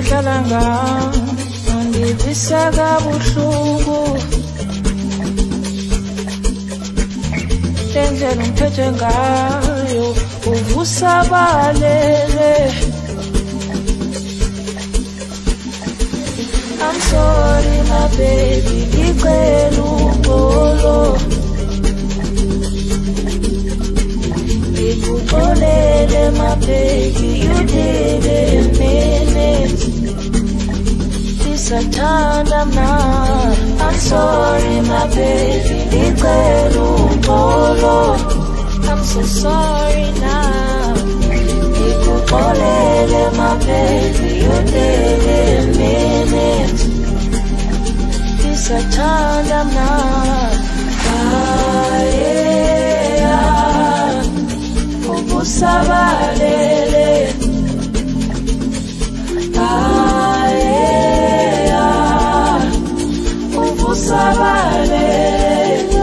Salanga, Andivisaga Bushugu, Denzel Umpejengayo, Uvusabalele. I'm sorry, my baby, Ikwelungolo. Ikukolele, my baby, you didn't mean it. Disatanda na. I'm sorry, my baby, Ikwelungolo. I'm so sorry now. Ikukolele, my baby, you didn't mean it. Disatanda na. Uvusabalele, uvusabalele,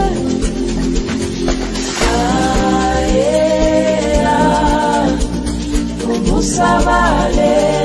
uvusabalele.